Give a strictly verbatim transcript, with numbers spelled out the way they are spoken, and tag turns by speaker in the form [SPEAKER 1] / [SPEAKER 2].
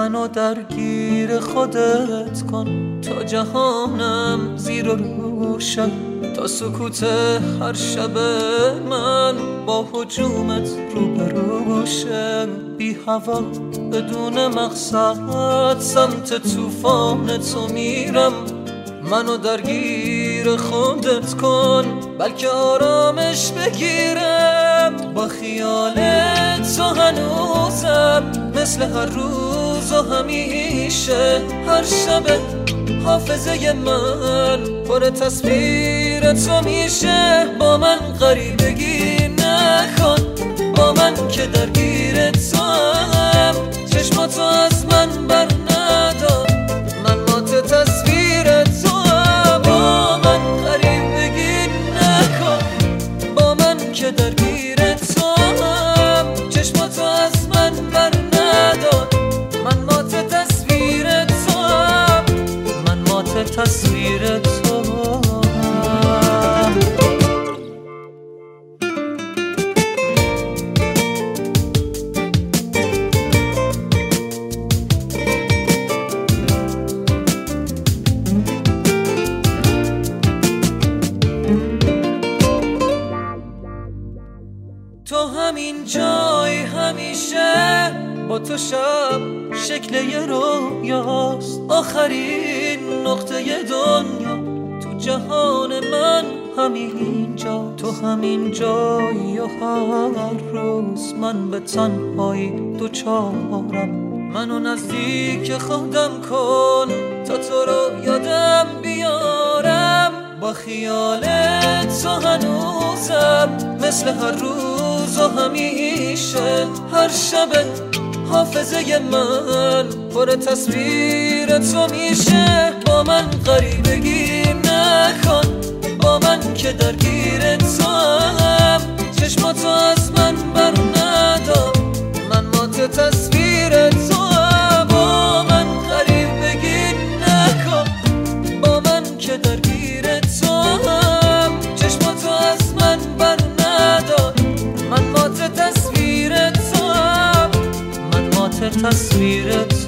[SPEAKER 1] منو درگیر خودت کن تا جهانم زیر و روشن، تا سکوت هر شب من با هجومت روبروشن. بی هوا بدون مقصد سمت طوفان تو میرم، منو درگیر خودت کن بلکه آرامش بگیرم. با خیال تو هنوزم مثل هر روز و همیشه، هر شب حافظه من پر تصویر تو میشه. با من غریبگی نکن، با من که درگیر تو هم، چشماتو از من بر ندار، من مات تصویر تو هم. با من غریبگی نکن، با من که درگیر تو هم، چشماتو از من بر ندار، من مات تصویر تو هم، من مات تصویر تو هم. تو همین جای همیشه، با تو شب شکل یه رویاست، آخرین نقطه دنیا تو جهان من همین جا. تو همین جایی و هر روز من به تنهایی دوچارم، منو نزدیک خودم کن تا تو رو یادم بیارم. با خیال تو هنوزم مثل هر روز و همیشه، هر شب حافظه من پر تصویر تو میشه. با من غریبگی نکن، با من که درگیر تو هم، چشماتو از من بر ندار، من مات تصویر تو هم. با من غریبگی نکن، با من که درگیر تو هم، چشماتو از من بر ندار، من مات تصویر تو هم، من مات تصویر تو